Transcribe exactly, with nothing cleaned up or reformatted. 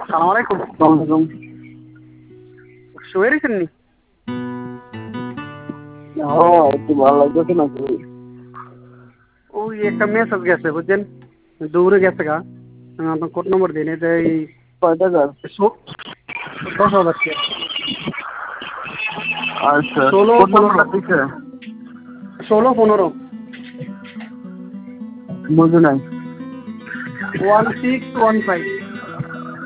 আসসালামু আলাইকুম। ওয়ালাইকুম। শুয়ে রয়েছেন নি? হ্যাঁ, একটু ভালো লাগতেছে না তো। ওই একটা মেসেজ গেছে বুঝছেন, দৌড়ে গেছে গা। আমি আপনার কোড নম্বর দিন, এটা এই কয় টাকার? সো- দশ হাজার টাকা। আচ্ছা, ষোলো কোড পনেরো নাম্বারটা দিছে? ষোলো পনেরো বুঝি নাই। One six one five.